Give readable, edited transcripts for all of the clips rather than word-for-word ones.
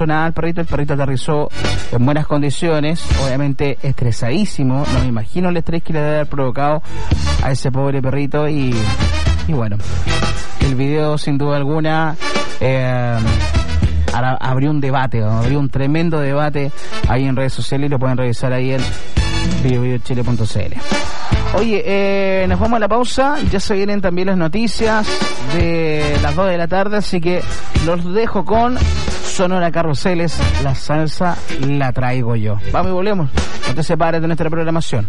nada al perrito. El perrito aterrizó en buenas condiciones, obviamente estresadísimo. No me imagino el estrés que le debe haber provocado a ese pobre perrito. Y bueno, el video sin duda alguna abrió un debate, abrió un tremendo debate ahí en redes sociales, y lo pueden revisar ahí en videochile.cl. Oye, nos vamos a la pausa. Ya se vienen también las noticias de las 2 de la tarde, así que los dejo con Sonora Carruseles. La salsa la traigo yo. Vamos y volvemos. No te separes de nuestra programación.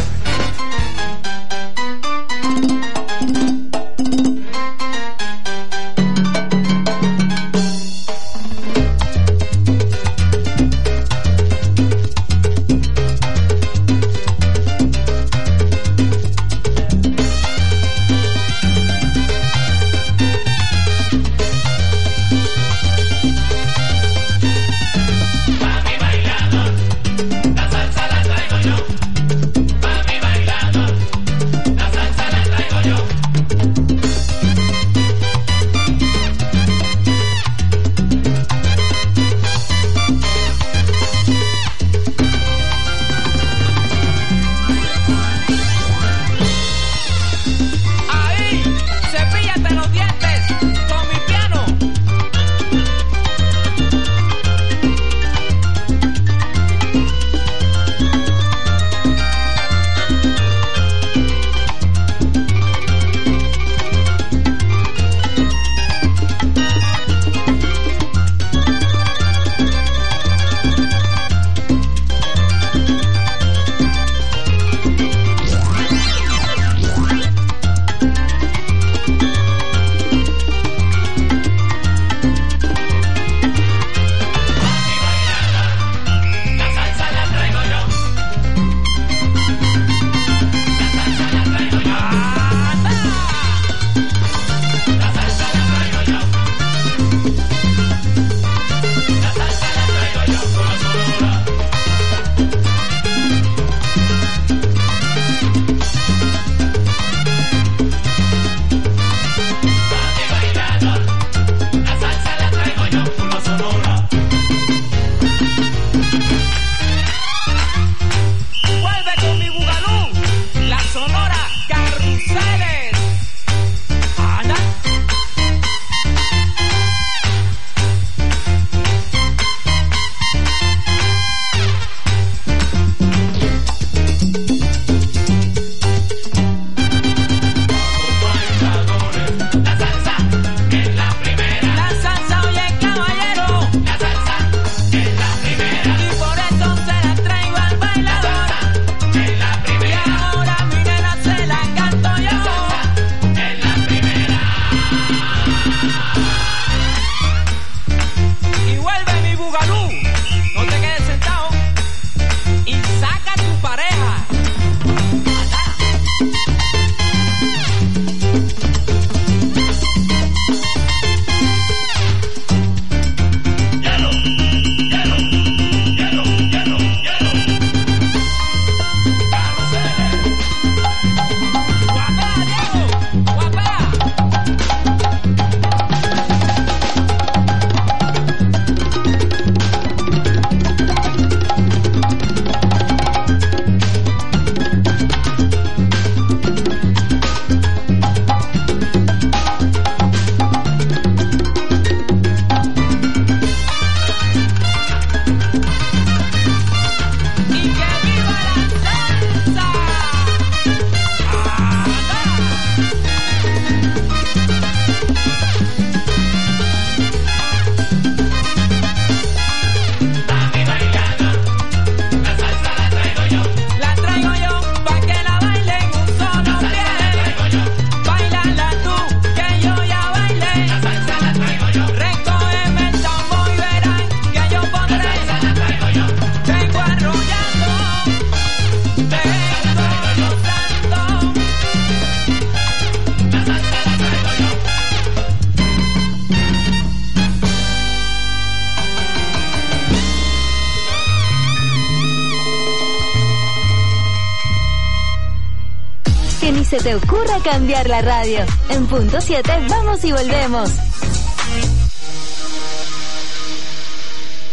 se te ocurra cambiar la radio. En punto 7 vamos y volvemos.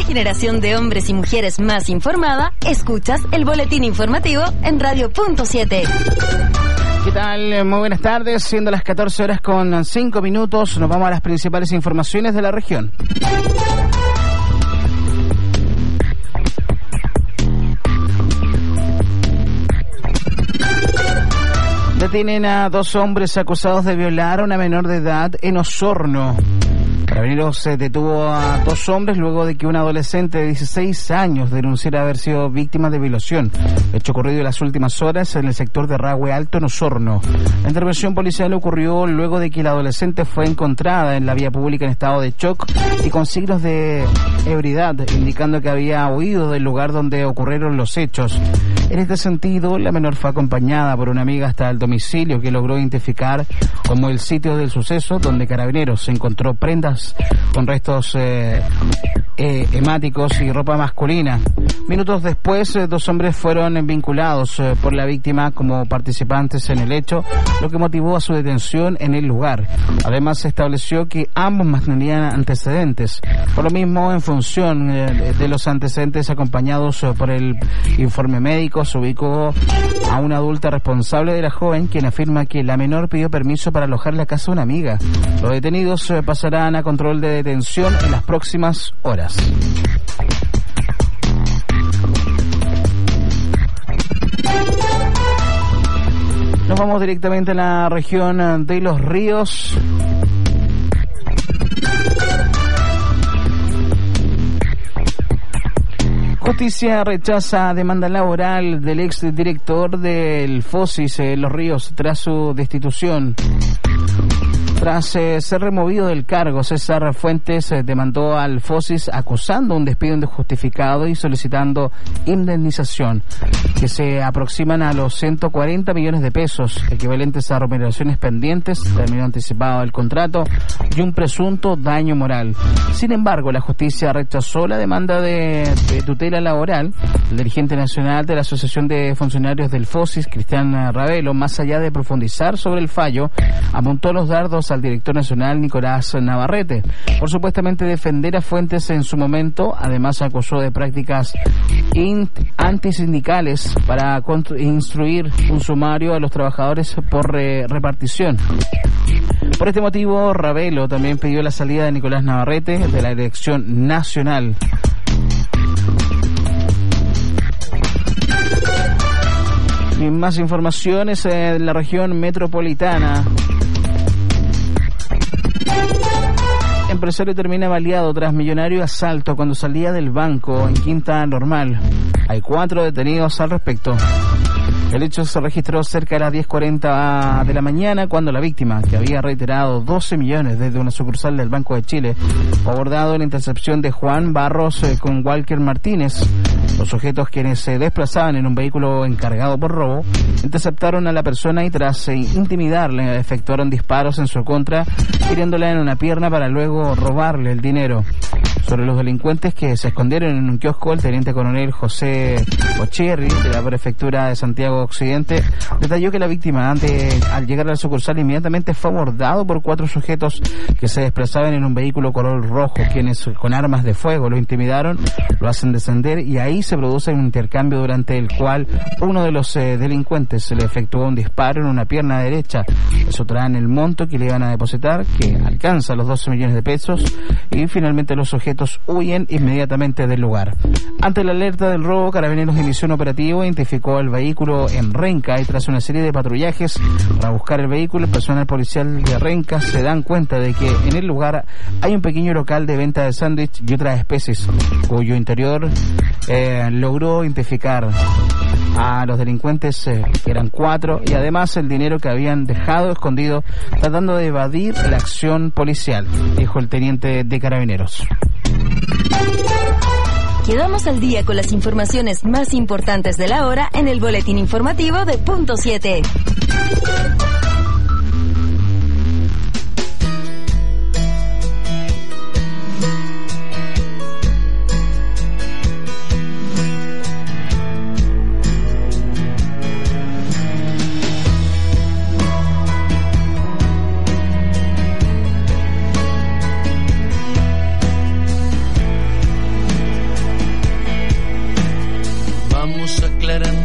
generación de hombres y mujeres más informada, escuchas el boletín informativo en Radio Punto 7. ¿Qué tal? Muy buenas tardes. Siendo las 14 horas con 5 minutos, nos vamos a las principales informaciones de la región. Detienen a 2 hombres acusados de violar a una menor de edad en Osorno. Carabineros detuvo a 2 hombres luego de que un adolescente de 16 años denunciara haber sido víctima de violación, hecho ocurrido en las últimas horas en el sector de Rahue Alto, en Osorno. La intervención policial ocurrió luego de que la adolescente fue encontrada en la vía pública en estado de shock y con signos de ebriedad, indicando que había huido del lugar donde ocurrieron los hechos. En este sentido, la menor fue acompañada por una amiga hasta el domicilio, que logró identificar como el sitio del suceso, donde Carabineros encontró prendas con restos hemáticos y ropa masculina. Minutos después, 2 hombres fueron vinculados por la víctima como participantes en el hecho, lo que motivó a su detención en el lugar. Además, se estableció que ambos mantenían antecedentes. Por lo mismo, en función de los antecedentes acompañados por el informe médico, se ubicó a una adulta responsable de la joven, quien afirma que la menor pidió permiso para alojar la casa de una amiga. Los detenidos pasarán a control de detención en las próximas horas. Nos vamos directamente a la región de Los Ríos. Justicia rechaza demanda laboral del exdirector del FOSIS Los Ríos tras su destitución. Tras ser removido del cargo, César Fuentes demandó al FOSIS acusando un despido injustificado y solicitando indemnización, que se aproximan a los 140 millones de pesos, equivalentes a remuneraciones pendientes, término anticipado del contrato y un presunto daño moral. Sin embargo, la justicia rechazó la demanda de tutela laboral. El dirigente nacional de la Asociación de Funcionarios del FOSIS, Cristian Ravelo, más allá de profundizar sobre el fallo, apuntó los dardos al director nacional Nicolás Navarrete por supuestamente defender a Fuentes en su momento. Además, acusó de prácticas antisindicales para instruir un sumario a los trabajadores por repartición. Por este motivo, Ravelo también pidió la salida de Nicolás Navarrete de la dirección nacional. Y más informaciones en la región metropolitana. Empresario termina baleado tras millonario asalto cuando salía del banco en Quinta Normal. Hay 4 detenidos al respecto. El hecho se registró cerca de las 10:40 de la mañana, cuando la víctima, que había reiterado 12 millones desde una sucursal del Banco de Chile, fue abordado en la intercepción de Juan Barros con Walker Martínez. Los sujetos, quienes se desplazaban en un vehículo encargado por robo, interceptaron a la persona y tras intimidarle, efectuaron disparos en su contra, hiriéndola en una pierna para luego robarle el dinero. Sobre los delincuentes que se escondieron en un kiosco, el teniente coronel José Ocherri, de la prefectura de Santiago Occidente, detalló que la víctima, al llegar a la sucursal, inmediatamente fue abordado por 4 sujetos que se desplazaban en un vehículo color rojo, quienes con armas de fuego lo intimidaron, lo hacen descender y ahí se produce un intercambio durante el cual uno de los delincuentes se le efectuó un disparo en una pierna derecha. Eso traen el monto que le iban a depositar, que alcanza los 12 millones de pesos, y finalmente los sujetos huyen inmediatamente del lugar. Ante la alerta del robo, Carabineros inició un operativo, identificó el vehículo en Renca y tras una serie de patrullajes para buscar el vehículo, el personal policial de Renca se dan cuenta de que en el lugar hay un pequeño local de venta de sándwich y otras especies, cuyo interior logró identificar a los delincuentes, que eran 4, y además el dinero que habían dejado escondido tratando de evadir la acción policial, dijo el teniente de Carabineros. Quedamos al día con las informaciones más importantes de la hora en el boletín informativo de Punto 7.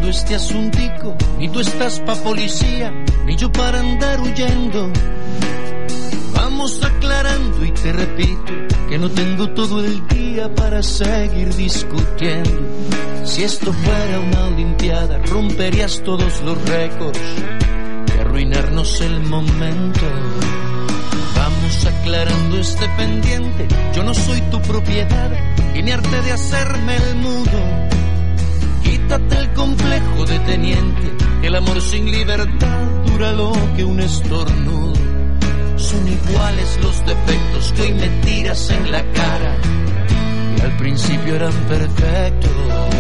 este asuntico, ni tú estás pa' policía, ni yo para andar huyendo. Vamos aclarando y te repito que no tengo todo el día para seguir discutiendo. Si esto fuera una olimpiada, romperías todos los récords y arruinarnos el momento. Vamos aclarando este pendiente, yo no soy tu propiedad y ni arte de hacerme el mudo. Quítate el complejo de teniente, que el amor sin libertad dura lo que un estornudo. Son iguales los defectos que hoy me tiras en la cara y al principio eran perfectos.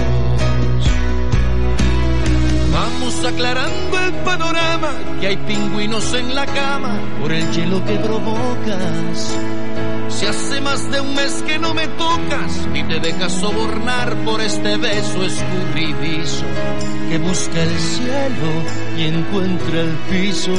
Vamos aclarando el panorama, que hay pingüinos en la cama por el hielo que provocas. Si hace más de un mes que no me tocas, ni te dejas sobornar por este beso escurridizo que busca el cielo y encuentra el piso.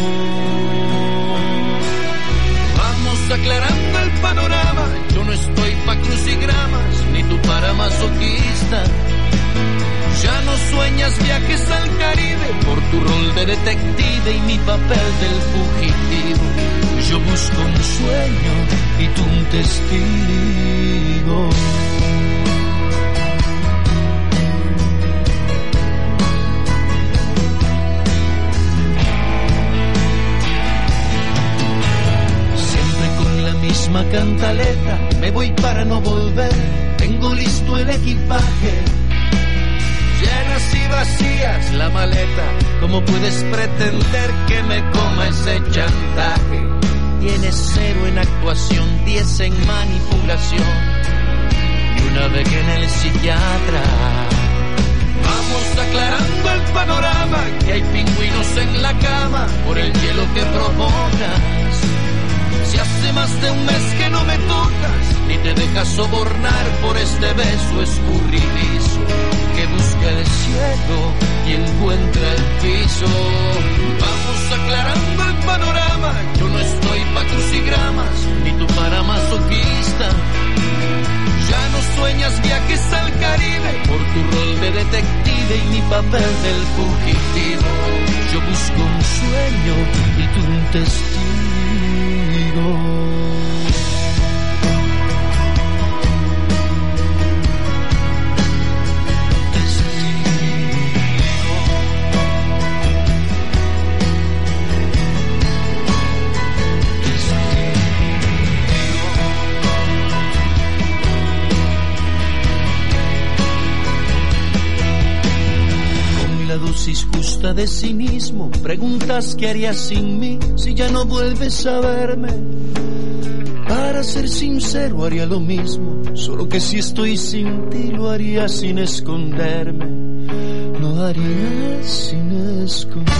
Vamos aclarando el panorama, yo no estoy pa' crucigramas, ni tú para masoquista. Ya no sueñas viajes al Caribe por tu rol de detective y mi papel del fugitivo. Yo busco un sueño y tú un testigo. Siempre con la misma cantaleta, me voy para no volver. Tengo listo el equipaje, llenas y vacías la maleta. ¿Cómo puedes pretender que me coma ese chantaje? Tienes 0 en actuación, 10 en manipulación y una beca en el psiquiatra. Vamos aclarando el panorama, que hay pingüinos en la cama por el hielo que provocas. Si hace más de un mes que no me tocas, ni te dejas sobornar por este beso escurridizo que busca el cielo y encuentra el piso. Vamos aclarando el panorama, yo no estoy pa' crucigramas, ni tú para masoquista. Ya no sueñas viajes al Caribe por tu rol de detective y mi papel del fugitivo. Yo busco un sueño y tú un testigo. La dosis justa de cinismo, preguntas qué harías sin mí si ya no vuelves a verme. Para ser sincero haría lo mismo, solo que si estoy sin ti lo haría sin esconderme. Lo haría sin esconderme.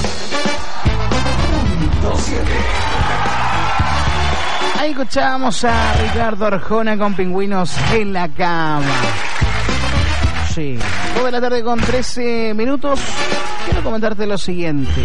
Ahí escuchamos a Ricardo Arjona con Pingüinos en la cama. Sí, 2 de la tarde con 13 minutos. Quiero comentarte lo siguiente.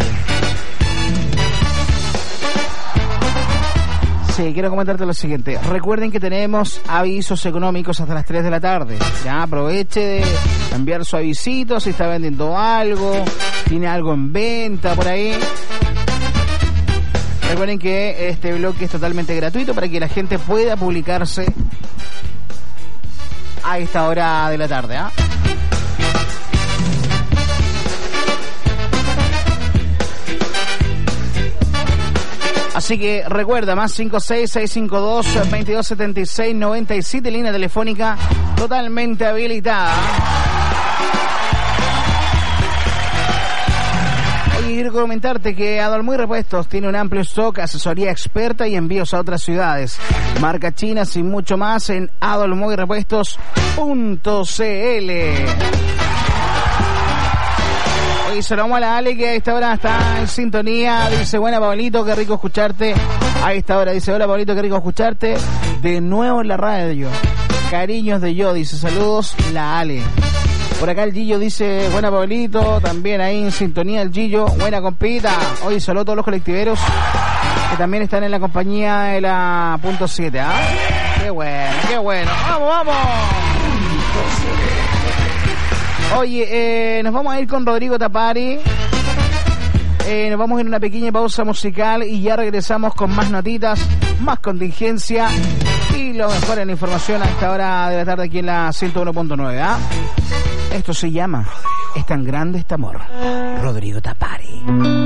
Recuerden que tenemos avisos económicos hasta las 3 de la tarde. Ya aproveche de enviar su avisito si está vendiendo algo, tiene algo en venta por ahí. Recuerden que este bloque es totalmente gratuito para que la gente pueda publicarse a esta hora de la tarde, ¿ah? Así que recuerda, más 56652-2276-97, línea telefónica totalmente habilitada. Oye, quiero comentarte que Adolmuy Repuestos tiene un amplio stock, asesoría experta y envíos a otras ciudades. Marca chinas y mucho más en adolmuyrepuestos.cl. Y saludamos a la Ale, que a esta hora está en sintonía. Dice, buena Pablito, qué rico escucharte. A esta hora dice, hola Pablito, qué rico escucharte de nuevo en la radio. Cariños de yo, dice, saludos la Ale. Por acá el Gillo dice, buena Pablito, también ahí en sintonía el Gillo, buena compita. Hoy saludo a todos los colectiveros que también están en la compañía de la punto 7, ¿ah? Qué bueno, qué bueno. ¡Vamos, vamos! Oye, nos vamos a ir con Rodrigo Tapari. Nos vamos a ir a una pequeña pausa musical y ya regresamos con más notitas, más contingencia y lo mejor en la información a esta hora de la tarde aquí en la 101.9. ¿Ah? Esto se llama Es tan grande este amor. Rodrigo Tapari.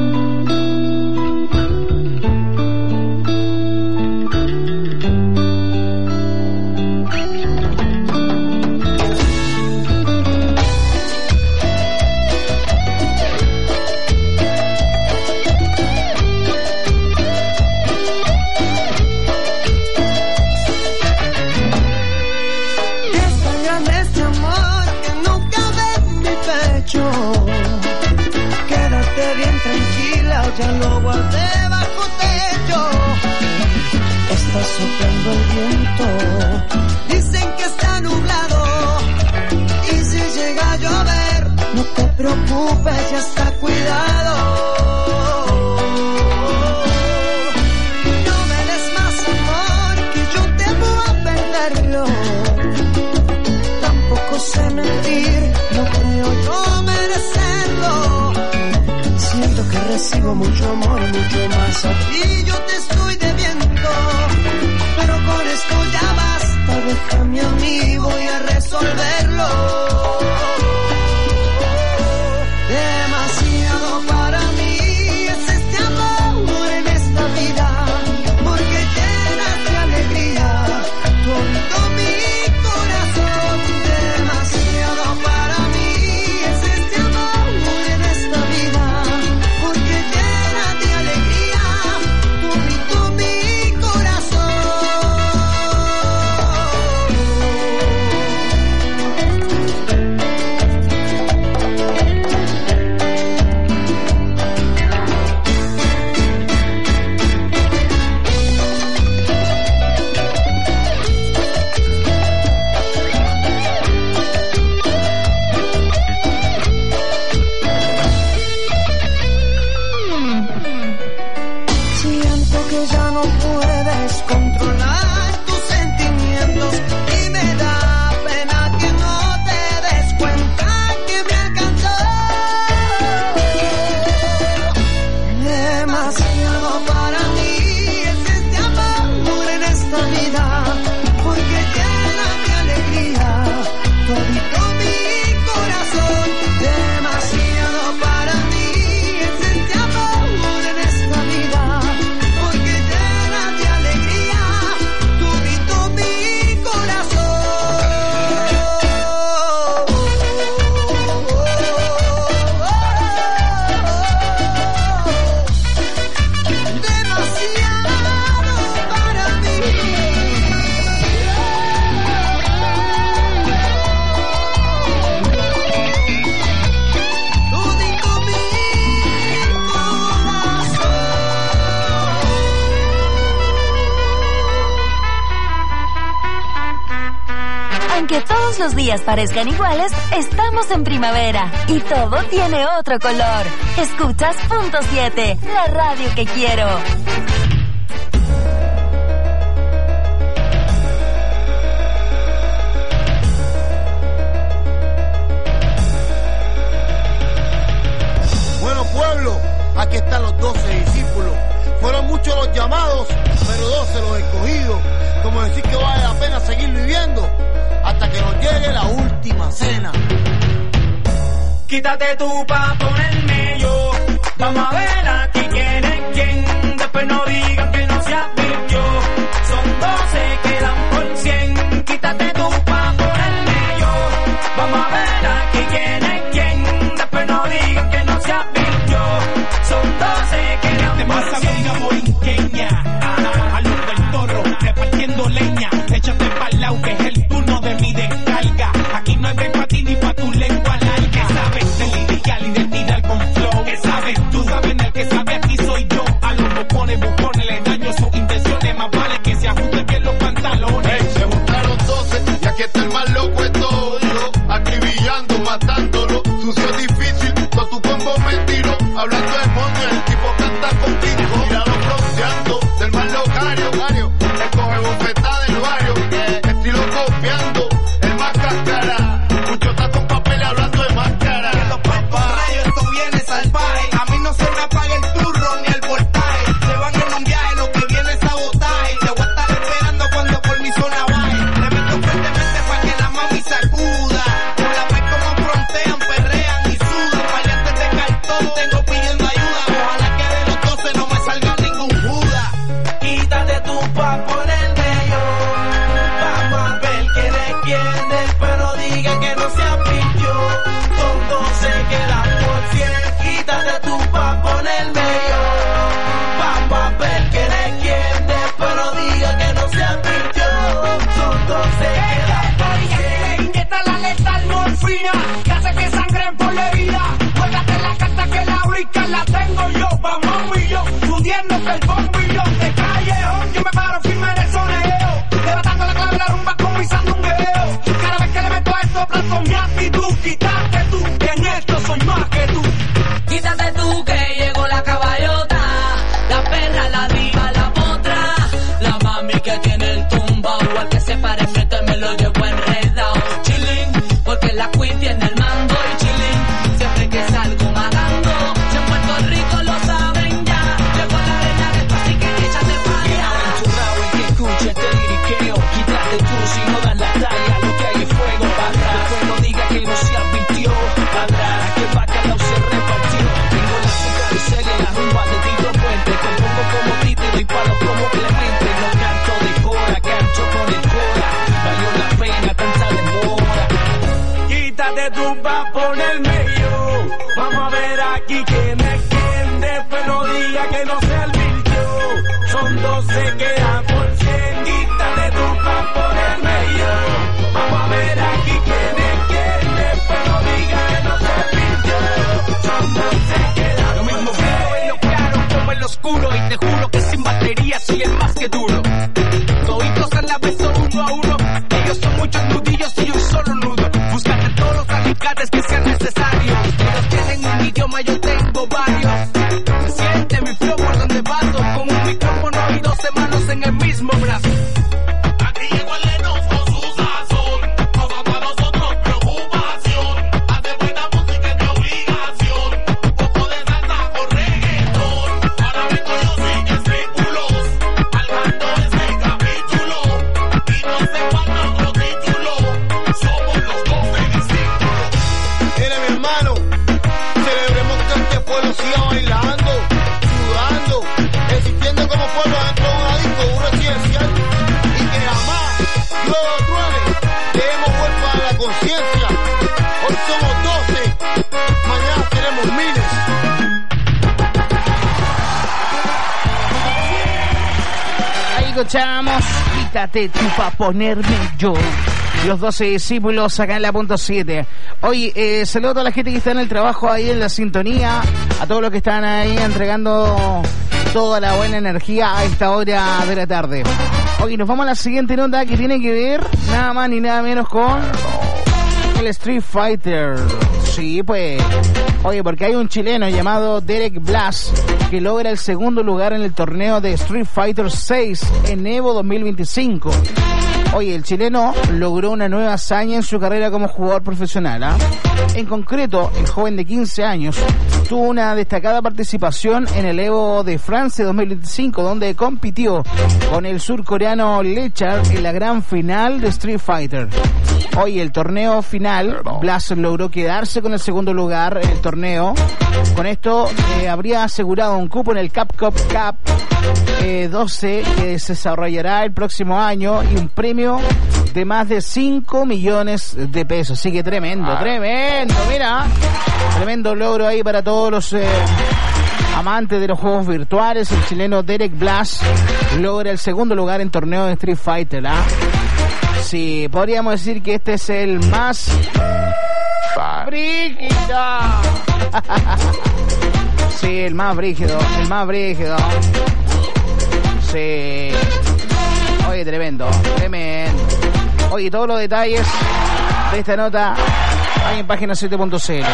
Quédate bien tranquila, ya lo guardé bajo techo. Está soplando el viento, dicen que está nublado. Y si llega a llover, no te preocupes, ya está cuidado. No me des más amor, que yo temo a perderlo. Tampoco sé mentir, no creo yo merecerlo. Siento que recibo mucho amor, mucho más a ti yo te estoy debiendo. Pero con esto ya basta, déjame a mí, voy a resolverlo. Demasiado para mí es este amor en esta vida, porque llenas de alegría todo mi corazón. Demasiado para mí es este amor en esta vida, porque llena de alegría todo mi corazón. Siento que ya no puedes controlar tus sentimientos y me da pena que no te des cuenta que me alcanzó. Demasiado para mí es este amor en esta vida, porque llena de alegría todo mi corazón. Demasiado para mí es este amor en esta vida, porque llena de alegría todo mi corazón. Demasiado para mí. Todito mi corazón. Aunque todos los días parezcan iguales, estamos en primavera y todo tiene otro color. Escuchas Punto 7, la radio que quiero. Bueno, pueblo, aquí están los 12 discípulos. Fueron muchos los llamados, pero 12 los escogidos. Como decir que vale la pena seguir viviendo hasta que nos llegue la última cena. Quítate tú pa' ponerme yo. Vamos a ver aquí quién es quién. Después no digan que no se advirtió. Son 12, quedan por 100. Quítate tú pa' ponerme yo. Vamos a ver aquí quién es quién. Después no digan que no se advirtió. Son 12, quedan por 100. Borinqueña, a los del Toro, repartiendo leña. Échate pa'l lado que es el turno de mi descarga. Aquí no hay break pa' ti ni pa' tu lengua larga. ¿Qué sabes del illegal y del tirar con flow? ¿Qué sabes? Tú sabes en el que gasolina que hace que sangren por la herida. Juégate la carta que la única la tengo yo. Vamos un millón, fundiéndose el bombillón de callejón. Yo me paro firme en el soneo, levantando la clave la rumba con mi sandungueo. Cada vez que le meto a esto, planto mi actitud. Quítate tú, que en esto soy más que tú. Quítate tú que llegó la caballota, la perra, la diva, la potra, la mami que tiene el tumbao, al que se pare frente me lo llevo enredado. Chilling, porque la queen tiene el mando y chilling, siempre que salgo matando. Si en Puerto Rico lo saben ya, llevo la arena de esto, así que échate pa' allá. Aventurado en que escuche este liriqueo, quítate tú si no dan la talla, lo que hay es fuego. Después no diga que no se advirtió, que bacalao se repartió. Tengo la azúcar y serie, la rumba de Tito Puente, compongo como Tito y palo como Clemente. No canto de cora, canto con el cora, valió la pena tanta demora. Quítate tú pa' ponerme yo. Vamos a ver aquí quién es quién. Después no diga que no se advirtió. Son 12 queda por 100. Quítate tú pa' ponerme yo. Vamos a ver aquí quién es quién. Después no diga que no se advirtió. Son 12 queda Lo mismo veo en lo claro como en lo oscuro, y te juro que sin batería soy el más que duro. Toditos a la vez son uno a uno, ellos son muchos nudillos y yo solo nudo. Búscate todos los alicates que sean necesarios. Ellos tienen un idioma, yo tengo varios. Siente mi flow por donde paso, con un micrófono y 12 manos en el mismo brazo. Aquí llegó el Lennox con su sazón, causando a nosotros preocupación. Hace buena música es mi obligación, un poco de salsa con reggaetón. Ahora vengo yo sin escrúpulos, alzando este capítulo. Y no sé cuánto otro título, somos los 12 discípulos. Mire mi hermano, celebremos que este pueblo siga bailando, sudando, existiendo como pueblo dentro de una disco, un residencial, y que jamás luego truene, que hemos vuelto a la conciencia. Hoy somos 12, mañana seremos miles. Ahí escuchamos, quítate tú pa' ponerme yo. Los 12 discípulos acá en la punto 7. Oye, saludo a toda la gente que está en el trabajo ahí en la sintonía, a todos los que están ahí entregando toda la buena energía a esta hora de la tarde. Oye, nos vamos a la siguiente nota que tiene que ver nada más ni nada menos con el Street Fighter. Sí, pues. Oye, porque hay un chileno llamado Derek Blas que logra el segundo lugar en el torneo de Street Fighter 6 en Evo 2025. Oye, el chileno logró una nueva hazaña en su carrera como jugador profesional, ¿ah? En concreto, el joven de 15 años tuvo una destacada participación en el Evo de Francia 2025, donde compitió con el surcoreano Lechar en la gran final de Street Fighter. Hoy el torneo final, Blas logró quedarse con el segundo lugar en el torneo. Con esto habría asegurado un cupo en el Capcom Cup 12 que se desarrollará el próximo año y un premio de más de 5 millones de pesos. Así que tremendo, mira, tremendo logro ahí para todos los amantes de los juegos virtuales. El chileno Derek Blas logra el segundo lugar en torneo de Street Fighter, ¿ah? Sí, podríamos decir que este es el más brígido. Sí, el más brígido. Sí. Oye, tremendo. Oye, todos los detalles de esta nota hay en página 7.cl.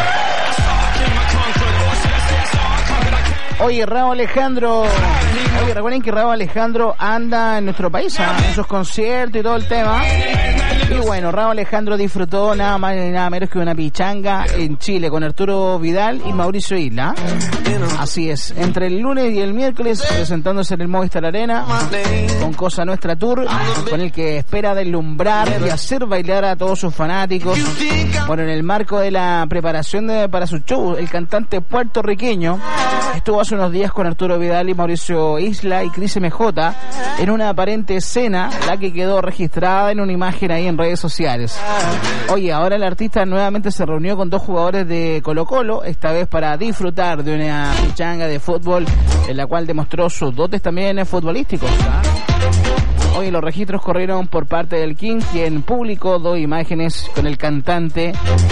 Oye, Raúl Alejandro. Oye, recuerden que Raúl Alejandro anda en nuestro país, ¿eh? En sus conciertos y todo el tema. Y bueno, Raúl Alejandro disfrutó nada más ni nada menos que una pichanga en Chile con Arturo Vidal y Mauricio Isla. Así es, entre el lunes y el miércoles presentándose en el Movistar Arena con Cosa Nuestra Tour, con el que espera deslumbrar y hacer bailar a todos sus fanáticos. Bueno, en el marco de la preparación para su show, el cantante puertorriqueño estuvo hace unos días con Arturo Vidal y Mauricio Isla y Cris MJ en una aparente escena, la que quedó registrada en una imagen ahí en redes sociales. Oye, ahora el artista nuevamente se reunió con dos jugadores de Colo-Colo, esta vez para disfrutar de una pichanga de fútbol en la cual demostró sus dotes también futbolísticos, ¿ah? Hoy los registros corrieron por parte del King, quien publicó dos imágenes con el cantante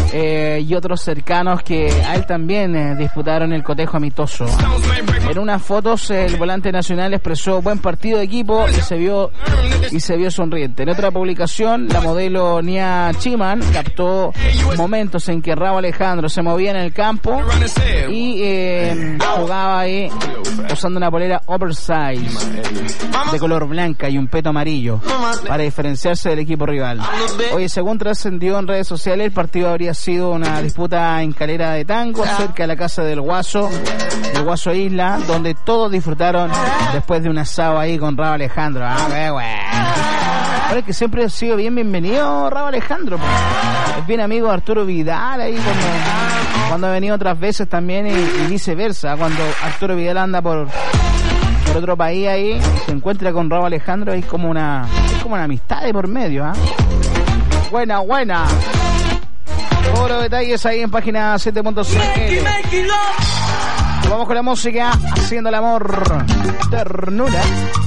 y otros cercanos que a él también disputaron el cotejo amistoso. En unas fotos el volante nacional expresó buen partido de equipo y se vio sonriente. En otra publicación, la modelo Nia Chiman captó momentos en que Rauw Alejandro se movía en el campo y jugaba ahí usando una polera oversize de color blanca y un peto amarillo para diferenciarse del equipo rival. Oye, según trascendió en redes sociales, el partido habría sido una disputa en Calera de Tango, cerca de la casa del Guaso Isla, donde todos disfrutaron después de un asado ahí con Rauw Alejandro. Qué bueno. Ahora es que siempre ha sido bienvenido Rauw Alejandro, pues. Es bien amigo de Arturo Vidal ahí cuando ha venido otras veces también y viceversa. Cuando Arturo Vidal anda por otro país ahí, se encuentra con Rauw Alejandro, es como una amistad de por medio, ¿ah? Buena. Todos los detalles ahí en página 7.cl. Vamos con la música, haciendo el amor, ternura.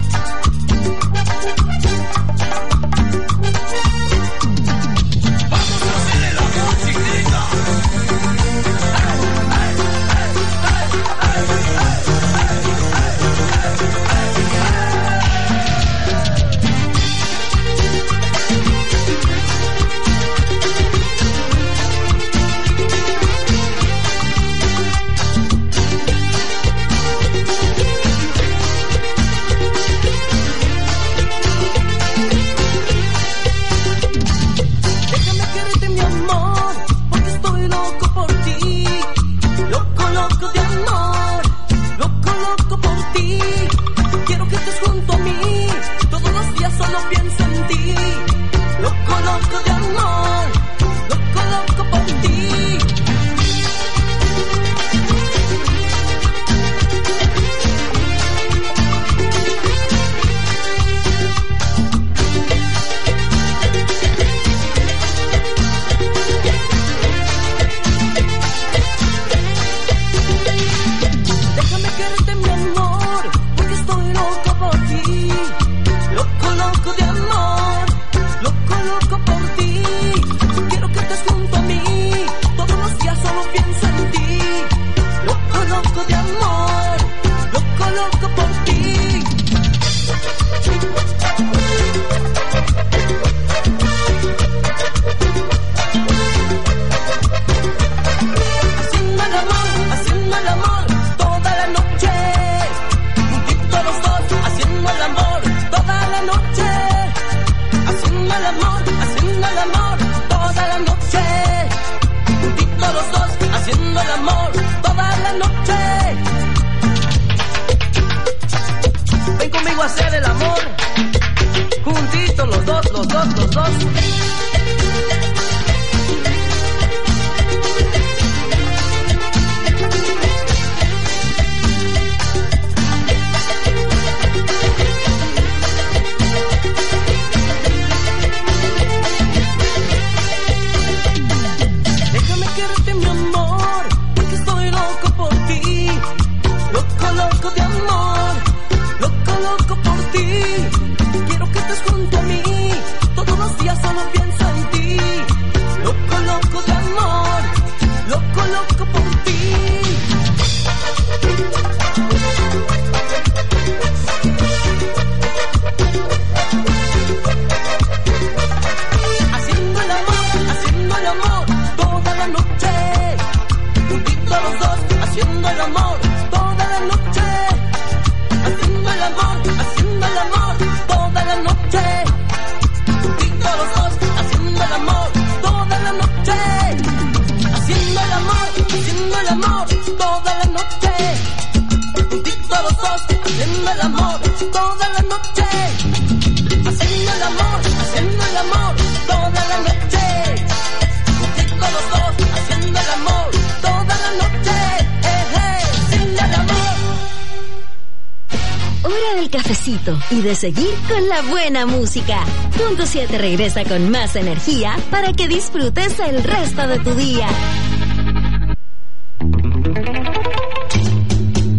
Y de seguir con la buena música. Punto 7 regresa con más energía para que disfrutes el resto de tu día.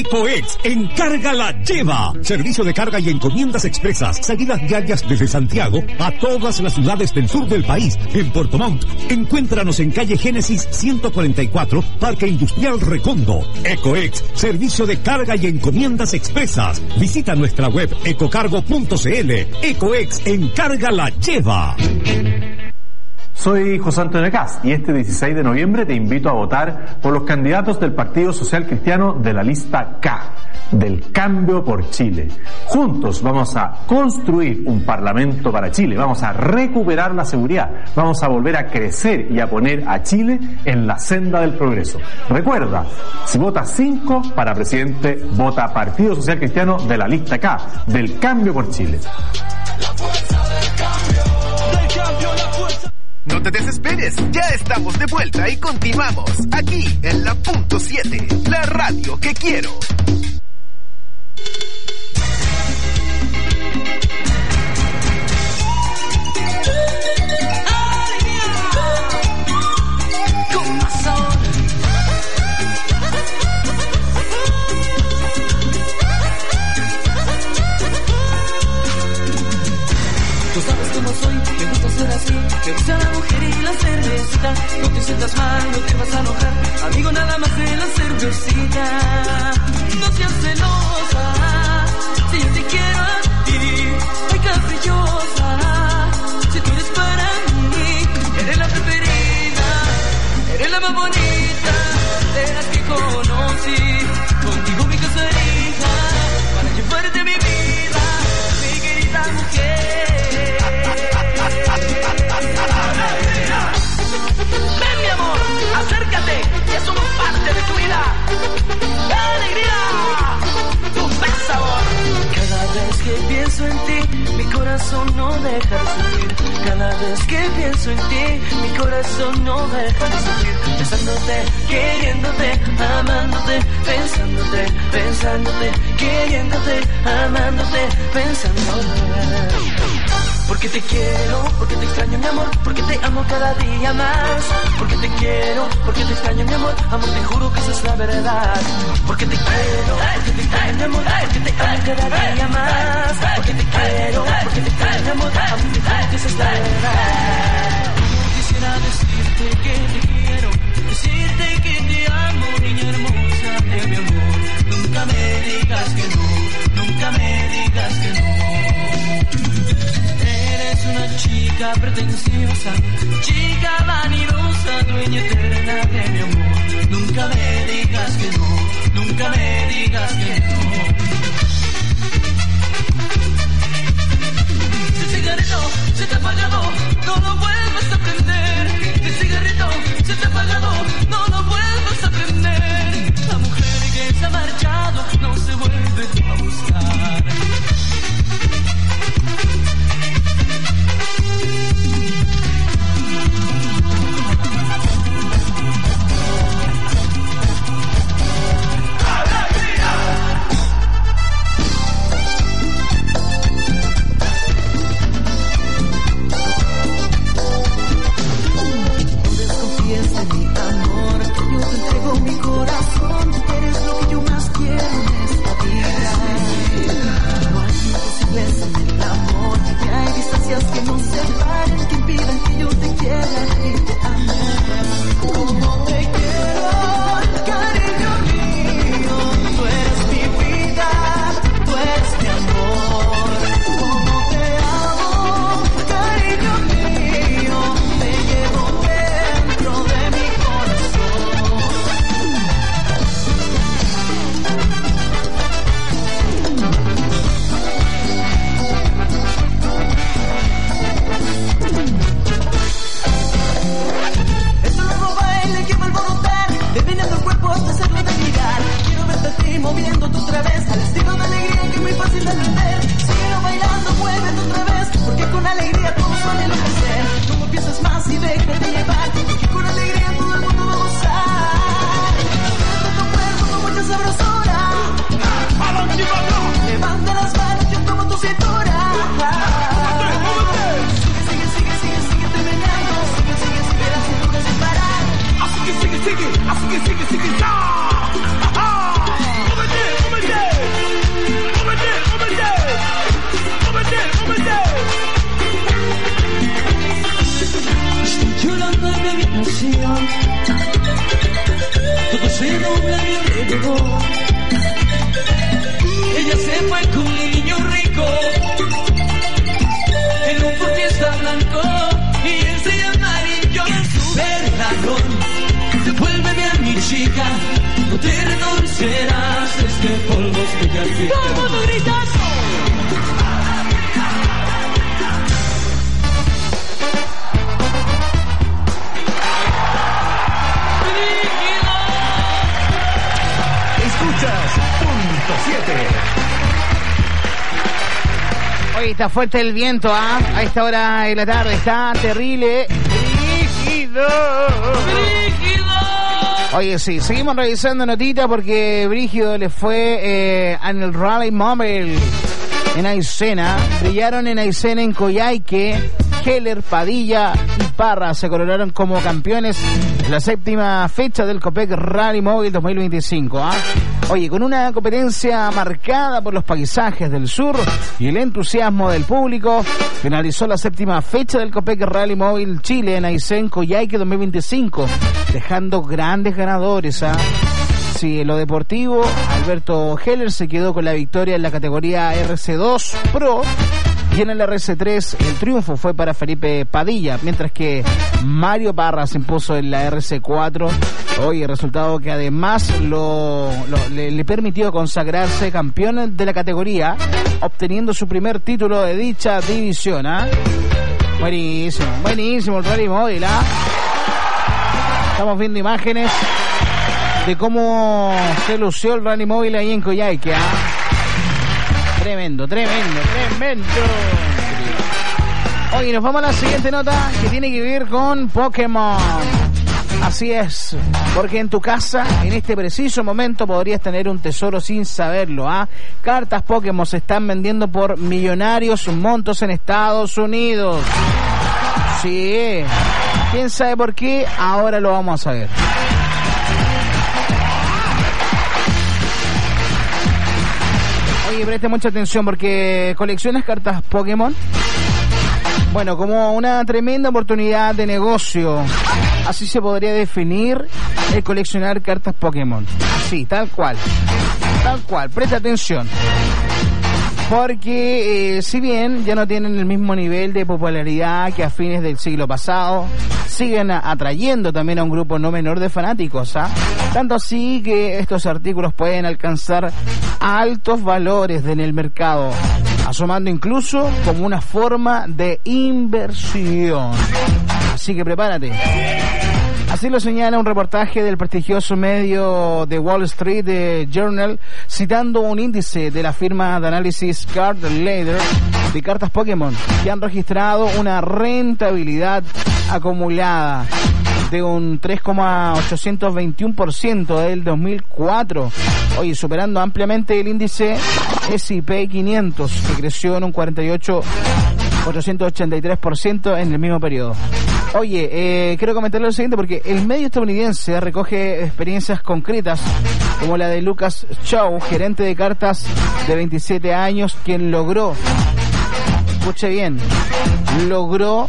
Ecoex, encarga la lleva. Servicio de carga y encomiendas expresas, salidas diarias desde Santiago a todas las ciudades del sur del país. En Puerto Montt, encuéntranos en calle Génesis 144, Parque Industrial Recondo. Ecoex, servicio de carga y encomiendas expresas. Visita nuestra web ecocargo.cl. Ecoex, encarga la lleva. Soy José Antonio Caz y este 16 de noviembre te invito a votar por los candidatos del Partido Social Cristiano de la lista K, del Cambio por Chile. Juntos vamos a construir un parlamento para Chile, vamos a recuperar la seguridad, vamos a volver a crecer y a poner a Chile en la senda del progreso. Recuerda, si votas 5 para presidente, vota Partido Social Cristiano de la lista K, del Cambio por Chile. No te desesperes, ya estamos de vuelta y continuamos aquí en la Punto 7, la radio que quiero. Tú sabes cómo soy, me gusta ser así. Me gusta la mujer y la cervecita. No te sientas mal, no te vas a enojar. Amigo, nada más de la cervecita. No seas celosa, si yo te quiero a ti. Ay, caprichosa, si tú eres para mí. Eres la preferida, eres la más bonita de las que conocí. Contigo me casaría para llevarte mi vida, mi querida mujer. Ven, mi amor, acércate, ya somos parte de tu vida. ¡Qué alegría! Tu buen sabor. Cada vez que pienso en ti, mi corazón no deja de sufrir. Cada vez que pienso en ti, mi corazón no deja de sufrir. Pensándote, queriéndote, amándote, pensándote, pensándote, queriéndote, amándote, pensándote. Porque te quiero, porque te extraño mi amor, porque te amo cada día más. Porque te quiero, porque te extraño mi amor, amor te juro que esa es la verdad. Porque te quiero, porque te extraño mi amor, porque te amo cada día más. Porque te quiero, porque te extraño mi amor, amor te juro que esa es la verdad. Quisiera decirte que te quiero, decirte que te amo, niña hermosa de mi amor. Nunca me digas que no, nunca me digas que no. Eres una chica pretenciosa, chica vanidosa, dueña eterna de mi amor. Nunca me digas que no, nunca me digas que no. Si el cigarrito se te ha apagado, no lo vuelvas a prender. Si el cigarrito se te ha apagado, no lo vuelvas a prender. La mujer que se ha marchado no se vuelve a buscar. Mi corazón, eres lo que yo más quiero en esta vida. No hay imposibles en el amor, y hay distancias que nos separen, que impidan que yo te quiera y te ame. Como te quiero, cariño mío, tú eres mi vida, tú eres mi amor. Como te amo, cariño mío, te llevo dentro de mi corazón. Esto luego baile que vuelvo a notar, definiendo el cuerpo hasta hacerlo de mirar. Quiero verte a ti moviéndote otra vez, al estilo de alegría que es muy fácil de entender. Síguelo bailando, muévete otra vez, porque con alegría todos van a enloquecer. No me pienses más y déjate llevar, porque con alegría todo el mundo va a gozar. Siente tu cuerpo con mucha sabrosura. Levanta las manos, yo tomo tu cintura. Sigue, sigue, sigue, sigue terminando. Sigue, sigue, sigue la cintura sin parar. Así que sigue, sigue, así que sigue, sigue ya. Múvete. Todo el mundo gritando. Escuchas Punto 7. Hoy está fuerte el viento, a esta hora de la tarde, está terrible. ¡Brígido! Oye, sí, seguimos revisando notitas porque Brígido le fue en el Rally Mobile en Aysena. Brillaron en Aysena, en Coyhaique. Heller, Padilla y Parra se coronaron como campeones de la séptima fecha del Copec Rally Móvil 2025. Oye, con una competencia marcada por los paisajes del sur y el entusiasmo del público, finalizó la séptima fecha del Copec Rally Móvil Chile en Aysén, Coyhaique 2025, dejando grandes ganadores. Sí, en lo deportivo, Alberto Heller se quedó con la victoria en la categoría RC2 Pro. Y en el RC3 el triunfo fue para Felipe Padilla, mientras que Mario Parra se impuso en la RC4. Hoy el resultado que además le permitió consagrarse campeón de la categoría, obteniendo su primer título de dicha división. Buenísimo, buenísimo el Rally Móvil. Estamos viendo imágenes de cómo se lució el Rally Móvil ahí en Coyhaique. Tremendo, tremendo, tremendo. Oye, nos vamos a la siguiente nota que tiene que ver con Pokémon. Así es, porque en tu casa, en este preciso momento, podrías tener un tesoro sin saberlo. Cartas Pokémon se están vendiendo por millonarios montos en Estados Unidos. Sí, ¿quién sabe por qué? Ahora lo vamos a saber. Oye, preste mucha atención porque coleccionas cartas Pokémon. Bueno, como una tremenda oportunidad de negocio. Así se podría definir el coleccionar cartas Pokémon. Así, tal cual. Tal cual, presta atención. Porque si bien ya no tienen el mismo nivel de popularidad que a fines del siglo pasado, siguen atrayendo también a un grupo no menor de fanáticos. Tanto así que estos artículos pueden alcanzar altos valores en el mercado, asomando incluso como una forma de inversión. Así que prepárate. Así lo señala un reportaje del prestigioso medio de Wall Street Journal, citando un índice de la firma de análisis Card Ladder de cartas Pokémon, que han registrado una rentabilidad acumulada de un 3,821% del 2004, hoy superando ampliamente el índice S&P 500, que creció en un 4883% en el mismo periodo. Oye, quiero comentarle lo siguiente porque el medio estadounidense recoge experiencias concretas como la de Lucas Chow, gerente de cartas de 27 años, quien logró, escuche bien, logró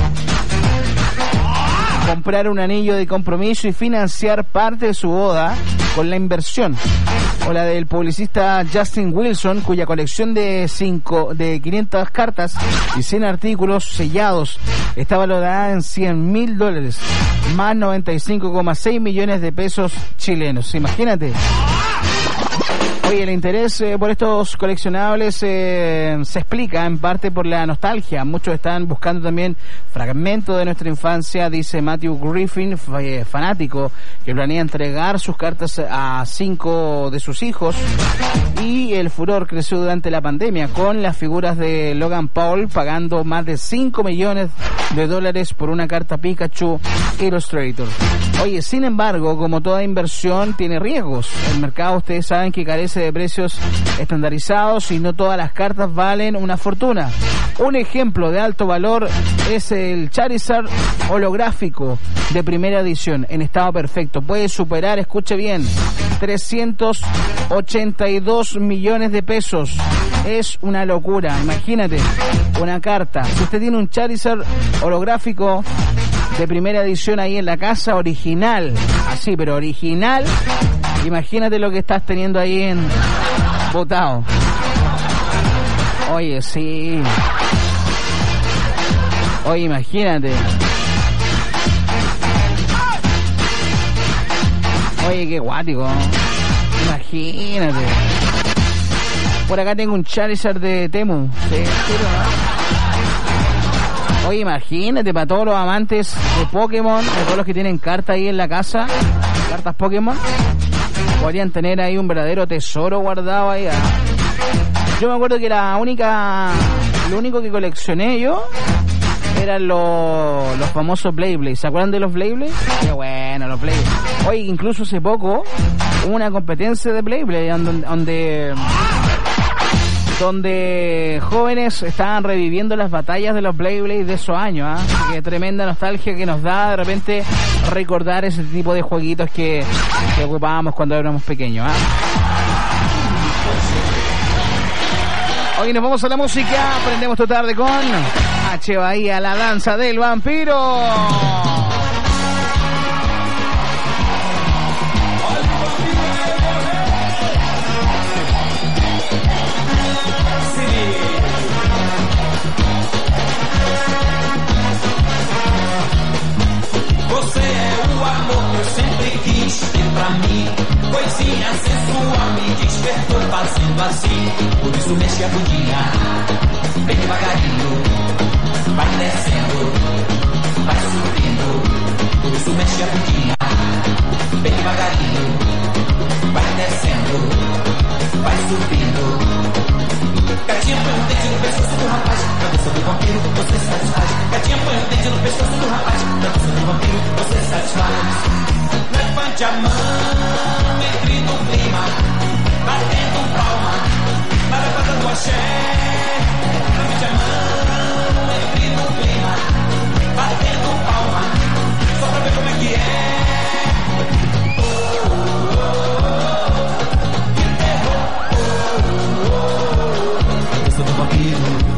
comprar un anillo de compromiso y financiar parte de su boda con la inversión. O la del publicista Justin Wilson, cuya colección de 500 cartas y 100 artículos sellados está valorada en $100,000, más 95,6 millones de pesos chilenos. Imagínate. Oye, el interés por estos coleccionables se explica en parte por la nostalgia. Muchos están buscando también fragmentos de nuestra infancia, dice Matthew Griffin, fanático, que planea entregar sus cartas a 5 de sus hijos. Y el furor creció durante la pandemia, con las figuras de Logan Paul pagando más de $5 millones por una carta Pikachu Illustrator. Oye, sin embargo, como toda inversión tiene riesgos. El mercado, ustedes saben que carece de precios estandarizados y no todas las cartas valen una fortuna. Un ejemplo de alto valor es el Charizard holográfico de primera edición en estado perfecto. Puede superar, escuche bien, 382 millones de pesos. Es una locura. Imagínate una carta. Si usted tiene un Charizard holográfico de primera edición ahí en la casa, original, así, pero original, imagínate lo que estás teniendo ahí en botado. Oye, sí. Oye, imagínate. Oye, qué guático. Imagínate. Por acá tengo un Charizard de Temu. Sí, oye, imagínate, para todos los amantes de Pokémon, de todos los que tienen cartas ahí en la casa, cartas Pokémon, podrían tener ahí un verdadero tesoro guardado ahí. Yo me acuerdo que lo único que coleccioné yo eran los famosos Beyblade. ¿Se acuerdan de los Beyblade? Qué bueno, los Beyblade. Oye, incluso hace poco hubo una competencia de Beyblade donde jóvenes estaban reviviendo las batallas de los Beyblade de esos años, ¿eh? Así que tremenda nostalgia que nos da de repente recordar ese tipo de jueguitos que ocupábamos cuando éramos pequeños, ¿eh? Hoy nos vamos a la música, aprendemos esta tarde con H. Bahía, la danza del vampiro. Você é o amor que eu sempre quis ter pra mim. Coisinha sensual me despertou fazendo assim. Por isso mexe a bundinha, bem devagarinho. Vai descendo, vai subindo. Por isso mexe a bundinha, bem devagarinho. Vai descendo, vai subindo. Gatinha põe o dedo no pescoço do rapaz, na dança do vampiro você satisfaz. Gatinha põe o dedo no pescoço do rapaz, na dança do vampiro você satisfaz. Levante a mão, entre no clima, batendo palma, na levada do axé. Levante a mão, entre no clima, batendo palma, só pra ver como é que é. Do vampiro,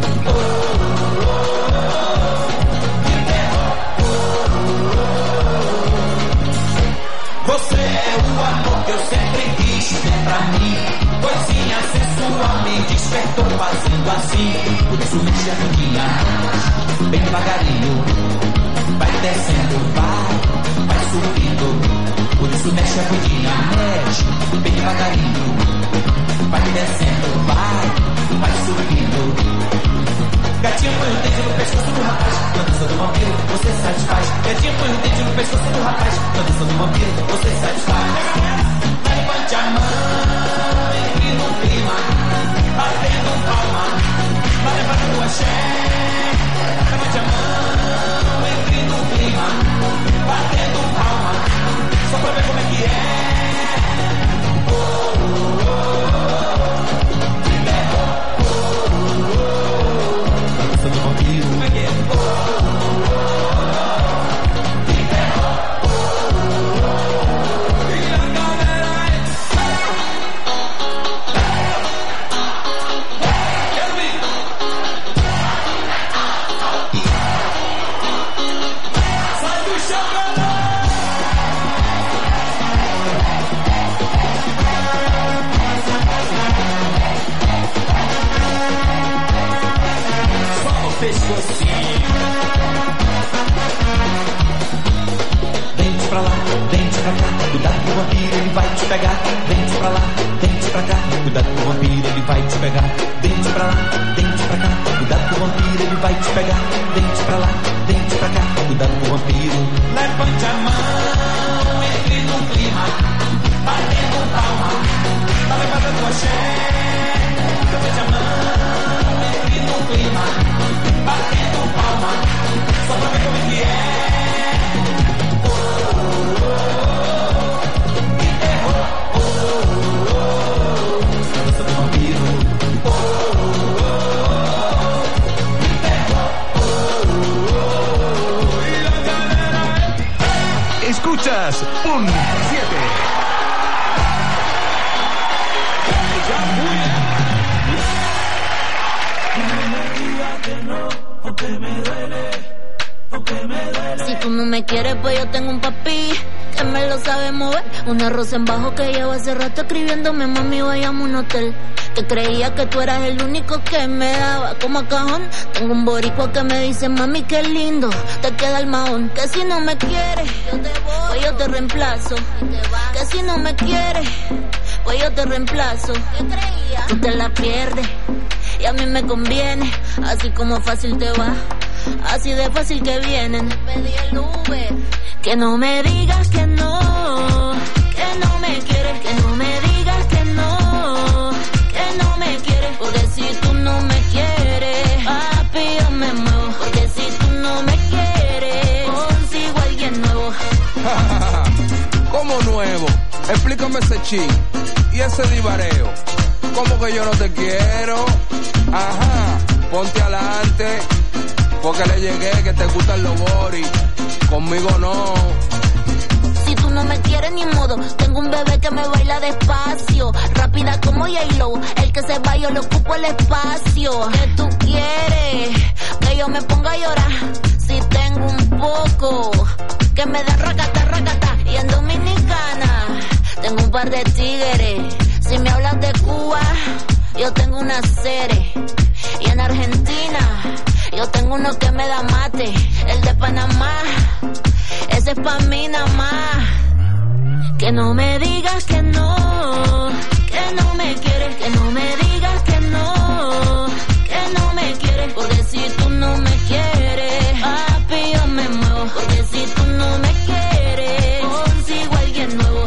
você é o amor que eu sempre quis ter pra mim. Coisinha sensual me despertou fazendo assim. Por isso mexe a bundinha, bem devagarinho. Vai descendo, vai subindo. Por isso mexe a bundinha, mexe bem devagarinho. Vai descendo, vai subindo. Gatinha põe o dedo no pescoço do rapaz, na dança do vampiro você satisfaz. Gatinha põe o dedo no pescoço do rapaz, na dança do vampiro você satisfaz. Levante a mão, entre no clima, batendo palma, na levada do axé. Levante a mão, entre no clima, batendo palma, só pra ver como é que é. Dente pra lá, dente pra cá, cuidado que o vampiro ele vai te pegar. Dente pra lá, dente pra cá, cuidado que o vampiro ele vai te pegar. Dente pra lá, dente pra cá, cuidado que o vampiro ele vai te pegar. Dente pra lá, dente pra cá, cuidado com o vampiro. Levante a mão, entre no clima, batendo palma, tá levada do axé. Levante a mão, entre no clima, batendo palma, só pra ver como é que é. Escuchas un 7. Si tú no me quieres, pues yo tengo un papi que me lo sabe mover. Una rosa en bajo que llevo hace rato escribiéndome, mami, vayamos a un hotel. Que creía que tú eras el único que me daba como a cajón. Tengo un boricua que me dice, mami, qué lindo te queda el mahón. Que si no me quieres, yo te voy, pues yo te reemplazo. Que si no me quieres, pues yo te reemplazo. ¿Qué creía? Tú te la pierdes y a mí me conviene. Así como fácil te va, así de fácil que vienen. Pedí el Uber. Que no me digas que no me quieres. Que no me digas que no me quieres. Porque si tú no me quieres, papi, yo me muevo. Porque si tú no me quieres, consigo a alguien nuevo. ¿Cómo nuevo? Explícame ese chin y ese divareo. ¿Cómo que yo no te quiero? Ajá, ponte adelante, porque le llegué que te gustan los boris. Conmigo no. Si tú no me quieres ni modo, tengo un bebé que me baila despacio, rápida como J-Lo, el que se va yo le ocupo el espacio. ¿Qué tú quieres? Que yo me ponga a llorar, si tengo un poco, que me da racata, racata. Y en Dominicana, tengo un par de tigres, si me hablas de Cuba, yo tengo una serie. Y en Argentina, yo tengo uno que me da mate, el de Panamá, ese es pa' mí nada más. Que no me digas que no me quieres. Que no me digas que no me quieres. Porque si tú no me quieres, papi, yo me muevo. Porque si tú no me quieres, consigo a alguien nuevo.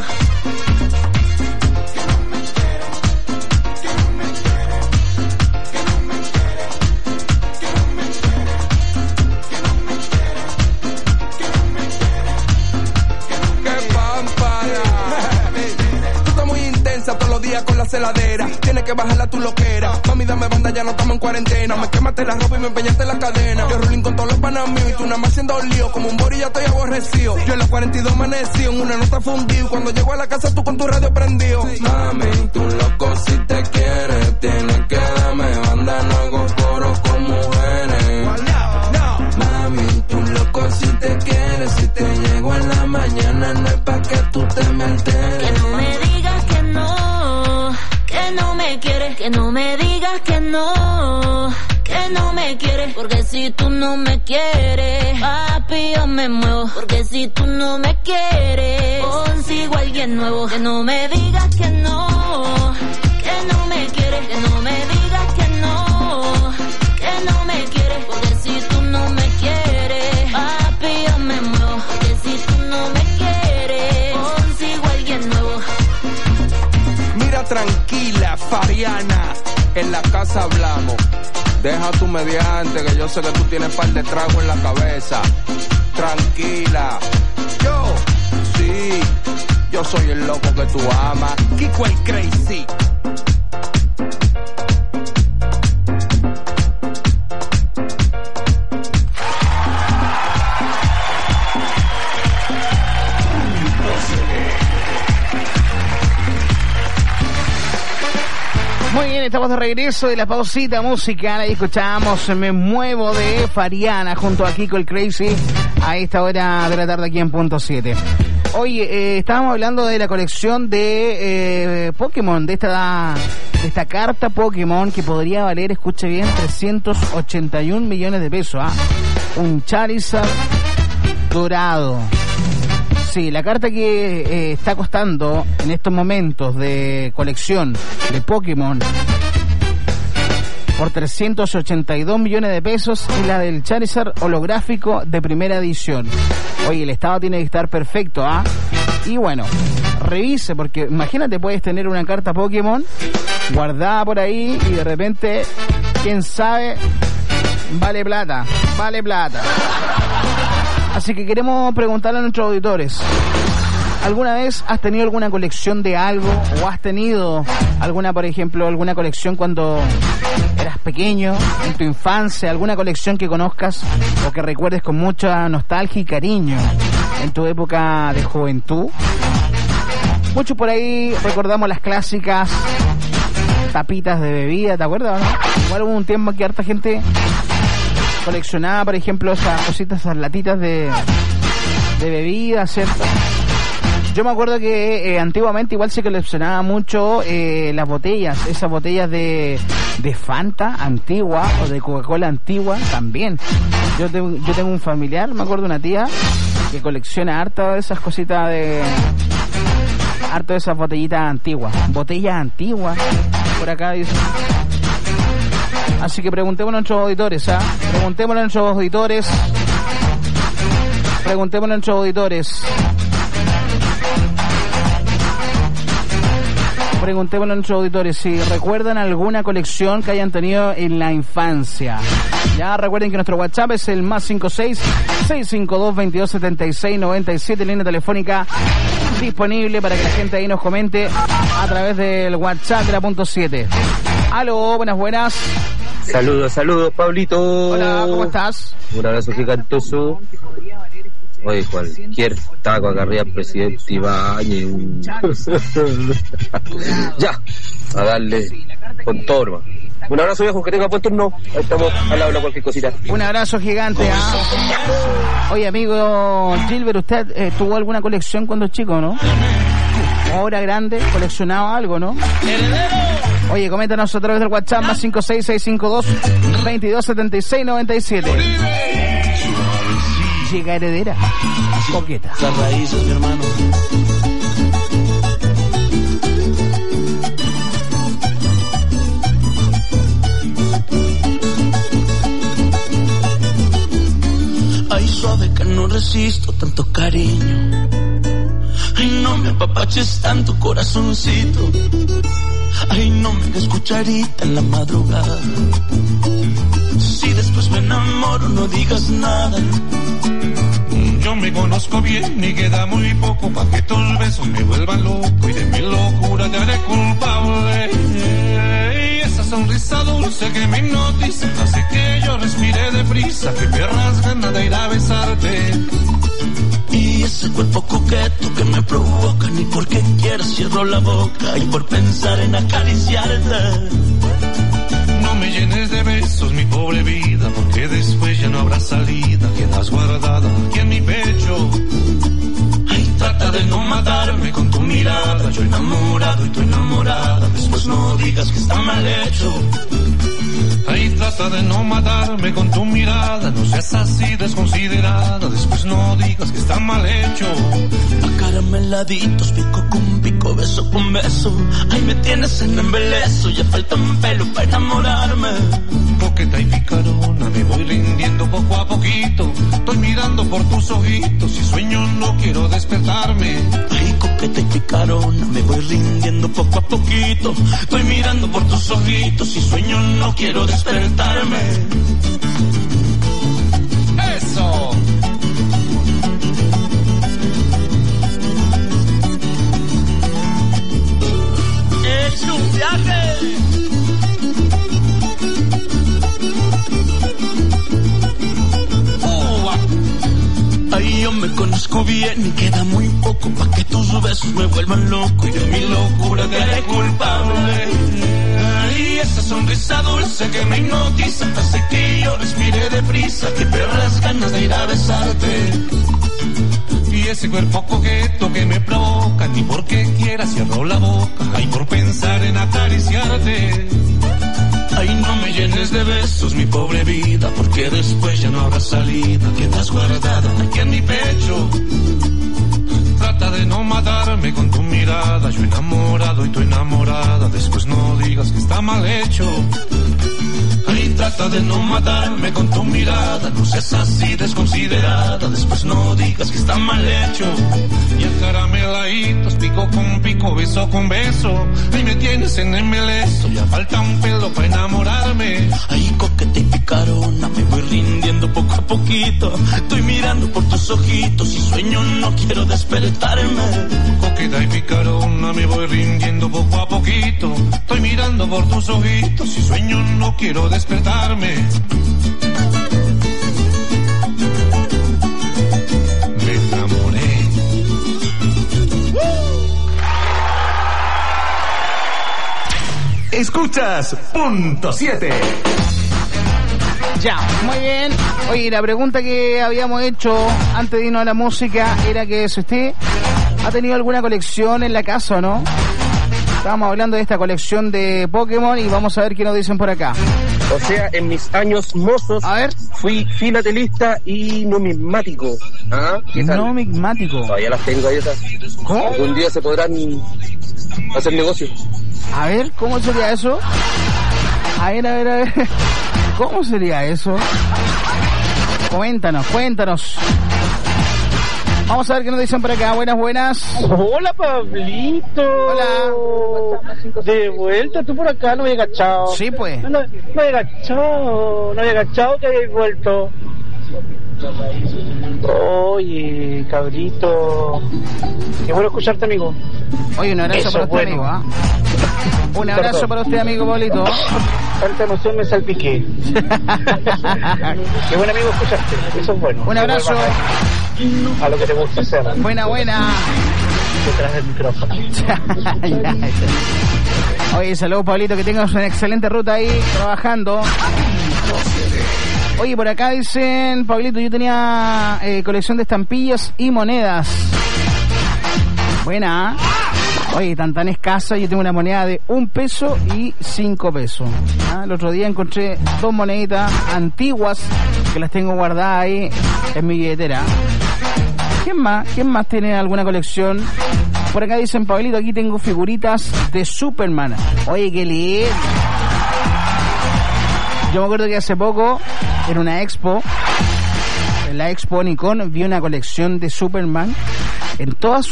Todos los días con la celadera, tienes que bajarla tu loquera. Mami, dame banda, ya no estamos en cuarentena. Me quemaste la ropa y me empeñaste la cadena. Yo rolling con todos los panas míos y tú nada más haciendo lío. Como un bori ya estoy aborrecido. Yo en los 42 amanecí, en una nota fundido. Cuando llego a la casa tú con tu radio prendido. Mami, tú loco si te quieres, tienes que darme banda, no hago coro con mujeres. Mami, tú loco si te quieres, si te llego en la mañana no es pa' que tú te me alteres. Que no me digas que no me quieres. Que no me digas que no me quieres. Porque si tú no me quieres, papi, yo me muevo. Porque si tú no me quieres, consigo a alguien nuevo. Que no me digas que no me quieres. Que no me digas que no me quieres. Porque si tú no me quieres, papi, yo me muevo. Porque si tú no me quieres, consigo a alguien nuevo. Mira, tranquila, Fariana, en la casa hablamos. Deja tu mediante, que yo sé que tú tienes par de trago en la cabeza. Tranquila. Yo soy el loco que tú amas. Kiko el Crazy. Muy bien, estamos de regreso de la pausita musical. Ahí escuchamos Me Muevo de Fariana junto a Kiko el Crazy a esta hora de la tarde aquí en Punto 7. Oye, estábamos hablando de la colección de Pokémon, de esta carta Pokémon que podría valer, escuche bien, 381 millones de pesos. Un Charizard dorado. Sí, la carta que está costando en estos momentos de colección de Pokémon por 382 millones de pesos es la del Charizard holográfico de primera edición. Oye, el estado tiene que estar perfecto, Y bueno, revise, porque imagínate, puedes tener una carta Pokémon guardada por ahí y de repente, quién sabe, vale plata. Así que queremos preguntarle a nuestros auditores, ¿alguna vez has tenido alguna colección de algo? ¿O has tenido alguna, por ejemplo, alguna colección cuando eras pequeño, en tu infancia? ¿Alguna colección que conozcas o que recuerdes con mucha nostalgia y cariño en tu época de juventud? Muchos por ahí recordamos las clásicas tapitas de bebida, ¿te acuerdas, no? Igual hubo un tiempo que harta gente coleccionaba, por ejemplo, esas cositas, esas latitas de bebida, ¿cierto? Yo me acuerdo que antiguamente igual se coleccionaba mucho las botellas, esas botellas de Fanta antigua o de Coca-Cola antigua también. Yo tengo un familiar, me acuerdo, una tía que colecciona harta de esas cositas harto de esas botellitas antiguas. Botellas antiguas, por acá dice. Así que preguntémosle a nuestros auditores, ¿ah? Preguntémosle a nuestros auditores. Preguntémosle a nuestros auditores. Preguntémosle a nuestros auditores si recuerdan alguna colección que hayan tenido en la infancia. Ya recuerden que nuestro WhatsApp es el +56 652 2276 97, línea telefónica disponible para que la gente ahí nos comente a través del WhatsApp de la .7. Aló, buenas. Saludos, Pablito. Hola, ¿cómo estás? Un abrazo gigantoso. Oye, cualquier taco acá arriba, presidente Ibáñez. Ya, a darle con todo, hermano. Un abrazo, viejo, que tenga buen turno. Ahí estamos, al habla cualquier cosita. Un abrazo gigante, ¿ah? Oye, amigo Gilbert, ¿usted tuvo alguna colección cuando chico, no? Ahora grande, coleccionaba algo, ¿no? Oye, coméntanos a través del WhatsApp +56 652 2276 97. Chica heredera, coqueta. Las raíces, mi hermano. Ay, suave que no resisto tanto cariño. Ay, no me apapaches tanto, corazoncito. Ay, no me des cucharita en la madrugada. Si después me enamoro, no digas nada. Yo me conozco bien y queda muy poco pa' que tus besos me vuelvan loco y de mi locura te haré culpable. Y esa sonrisa dulce que me hipnotiza hace que yo respire deprisa, que pierdas ganas de ir a besarte. Y ese cuerpo coqueto que me provoca, ni porque quieras cierro la boca y por pensar en acariciarte. No me llenes de besos, mi pobre vida, porque después ya no habrá salida. Quedas guardada aquí en mi pecho. Ay, trata de no matarme con tu mirada. Yo enamorado y tú enamorada. Después no digas que está mal hecho. Ay, trata de no matarme con tu mirada. No seas así desconsiderada. Después no digas que está mal hecho. Acarameladitos, pico con pico, beso con beso. Ay, me tienes en embeleso. Ya falta un pelo para enamorarme. Coqueta y picarona, me voy rindiendo poco a poquito. Estoy mirando por tus ojitos y sueño no quiero despertarme. Ay, coqueta y picarona, me voy rindiendo poco a poquito. Estoy mirando por tus ojitos y sueño no quiero despertarme. Eso. Es un viaje. Ay, yo me conozco bien y queda muy poco pa' que tus besos me vuelvan loco y de mi locura te haré culpable. Y esa sonrisa dulce que me hipnotiza hace que yo respire deprisa, que pierdas ganas de ir a besarte. Y ese cuerpo coqueto que me provoca, ni porque quiera cierro la boca, ay, por pensar en acariciarte. Ay, no me llenes de besos, mi pobre vida, porque después ya no habrá salida. Quedas guardada aquí en mi pecho. Trata de no matarme con tu mirada. Yo enamorado y tú enamorada. Después no digas que está mal hecho. Ay, trata de no matarme con tu mirada. No seas así desconsiderada. Después no digas que está mal hecho. Y acarameladitos, pico con pico, beso con beso. Ay, me tienes en embeleso. Ya falta un pelo para enamorarme. Ay, coqueta y picarona, me voy rindiendo poco a poquito. Estoy mirando por tus ojitos y sueño no quiero despertarme. Coqueta y picarona, me voy rindiendo poco a poquito. Estoy mirando por tus ojitos y sueño no quiero despertarme. Me enamoré. Escuchas .7. Ya, muy bien. Oye, la pregunta que habíamos hecho antes de irnos a la música era que si usted ha tenido alguna colección en la casa o no. Estábamos hablando de esta colección de Pokémon y vamos a ver qué nos dicen por acá. O sea, en mis años mozos, fui filatelista y numismático. ¿Ah? ¿Qué tal? Numismático. Todavía las tengo ahí esas. ¿Cómo? Algún día se podrán hacer negocio. A ver, ¿cómo sería eso? A ver. ¿Cómo sería eso? Cuéntanos. Vamos a ver qué nos dicen por acá. Buenas. Hola, Pablito. Hola. De vuelta, tú por acá no había agachado. Sí, pues. No había agachado que habías vuelto. Oye, cabrito. Qué bueno escucharte, amigo. Oye, un abrazo para usted, amigo. Un abrazo para usted, amigo Pablito. Tanta emoción me salpiqué. Qué buen amigo escucharte. Eso es bueno. Un abrazo. A lo que te gusta hacer. Buena. Detrás del micrófono. Oye, saludos, Pablito, que tengas una excelente ruta ahí trabajando. Oye, por acá dicen, Pablito, yo tenía colección de estampillas y monedas. Buena. Oye, tan escasa, yo tengo una moneda de 1 peso y 5 pesos. El otro día encontré 2 moneditas antiguas que las tengo guardadas ahí en mi billetera. ¿Quién más tiene alguna colección? Por acá dicen, Pablito, aquí tengo figuritas de Superman. Oye, qué lindo. Yo me acuerdo que hace poco, en una expo, en la expo Nikon, vi una colección de Superman en todos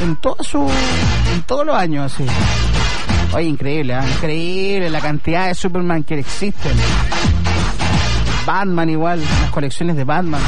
los años, así. Oye, increíble, increíble la cantidad de Superman que existen. Batman igual, las colecciones de Batman.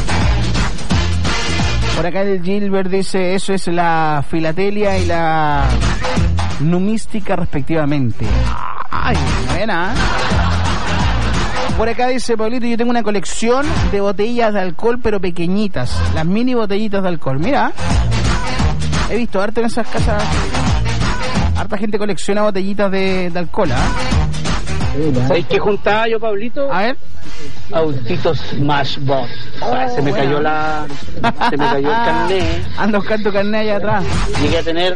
Por acá el Gilbert dice, eso es la filatelia y la numística respectivamente. Ay, buena. Por acá dice, Pablito, yo tengo una colección de botellas de alcohol, pero pequeñitas. Las mini botellitas de alcohol. Mira, he visto harto en esas casas. Harta gente colecciona botellitas de alcohol, ¿Sabéis qué juntaba yo, Pablito? A ver. Autitos Smashbot. Se me cayó el carnet. Ando buscando tu carnet allá atrás. Llegué a tener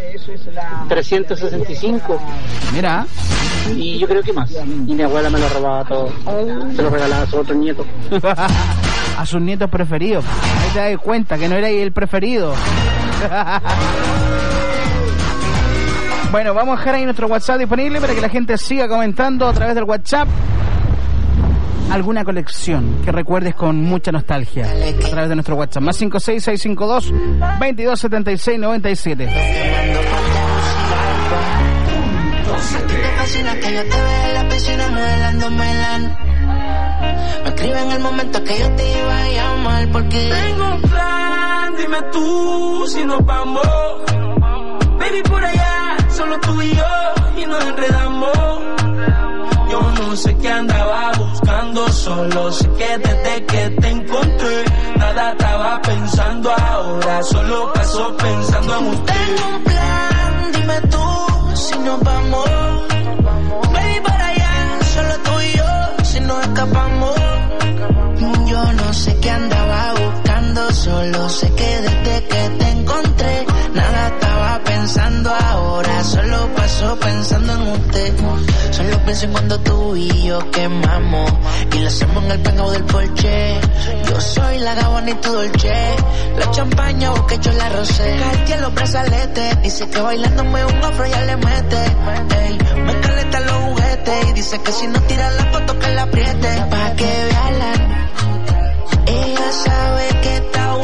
365. Mira. Y yo creo que más. Y mi abuela me lo robaba todo. Se lo regalaba a sus otros nietos. A sus nietos preferidos. Ahí te das cuenta que no era el preferido. Bueno, vamos a dejar ahí nuestro WhatsApp disponible para que la gente siga comentando a través del WhatsApp alguna colección que recuerdes con mucha nostalgia a través de nuestro WhatsApp. Más 56652-227697. Te fascina que yo te vea en la piscina modelando Melan. Me escribe en el momento que yo te iba a llamar porque tengo un plan, dime tú si nos vamos. Baby, por allá, solo tú y yo, y nos enredamos. Yo no sé qué andaba buscando, solo sé que desde que te encontré, nada estaba pensando ahora, solo paso pensando en usted. Tengo un plan, dime tú si nos vamos. Baby, por allá, solo tú y yo, si nos escapamos. Yo no sé qué andaba buscando, solo sé que desde que te encontré, nada estaba pensando ahora, solo paso pensando en usted. Solo pienso en cuando tú y yo quemamos y lo hacemos en el pengao del Porsche. Yo soy la Gabbana y tu Dolce, la champaña porque yo la rosé. Cartier los brazaletes, dice que bailándome un afro ya le mete. Ey, me caleta los juguetes y dice que si no tira la foto que la apriete. Pa' que vean, ella sabe que está